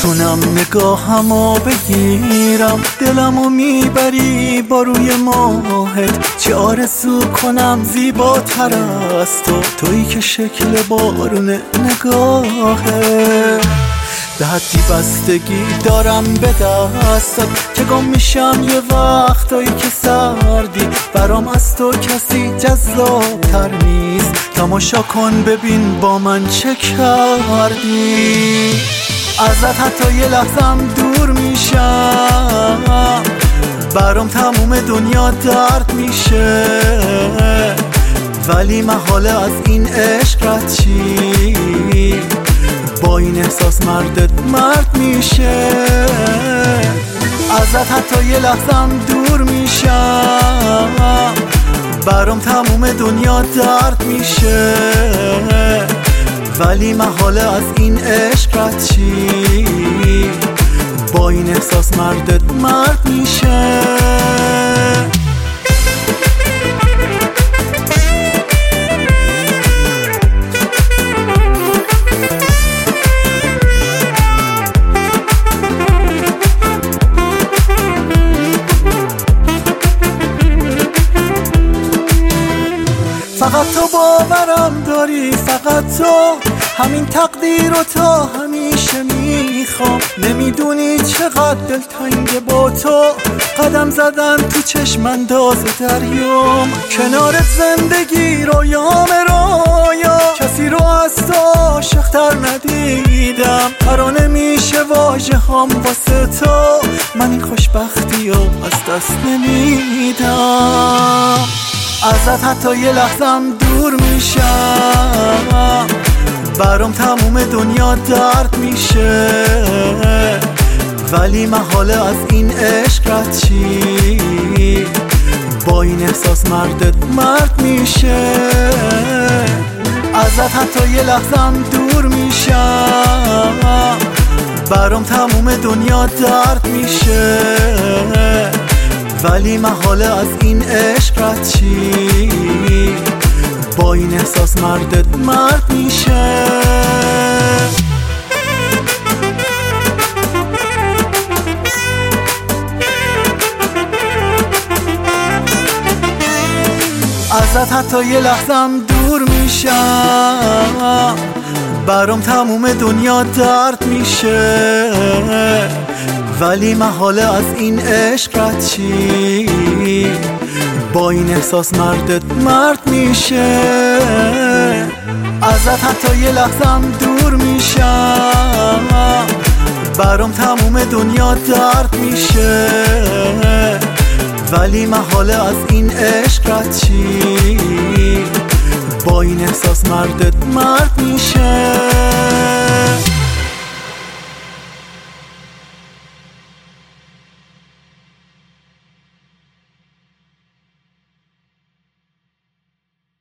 میتونم نگاهمو بگیرم، دلمو میبری با روی ماهت. چه آرزو کنم زیباتر از تو، تویی که شکل بارون نگاهت. به حدی بستگی دارم به دستات که گم میشم یه وقتایی که سردی. برام از تو کسی جذابتر نیست، تماشا کن ببین با من چه کردی. ازت حتی یه لحظم دور میشم، برام تموم دنیا درد میشه. ولی محاله از این عشق رد چی، با این احساس مردت مرد میشه. ازت حتی یه لحظم دور میشم، برام تموم دنیا درد میشه. ولی محاله از این عشق رد چی، با این احساس مردت مرد میشه. فقط تو باورم داری، فقط تو، همین تقدیر رو تا همیشه میخوام. نمیدونی چقدر دلتنگه با تو، قدم زدن تو چشم انداز دریام. کنار زندگی رویام رویا، کسی رو از تو عاشق‌تر ندیدم. ترانه میشه واژه هم واسه تو، من این خوشبختی رو از دست نمیدم. ازت حتی یه لحظم دور میشم، برام تموم دنیا درد میشه. ولی محاله از این عشق رد چی، با این احساس مردت مرد میشه. ازت حتی یه لحظم دور میشم، برام تموم دنیا درد میشه. ولی محاله از این عشق رد چی، با این احساس مردت مرد میشه. ازت حتی یه لحظم دور میشم، برام تموم دنیا درد میشه. ولی محاله از این عشق رد چی، با این احساس مردت مرد میشه. ازت حتی یه لحظم دور میشم، برام تموم دنیا درد میشه. ولی محاله از این عشق رد چی، با این احساس مردت مرد میشه.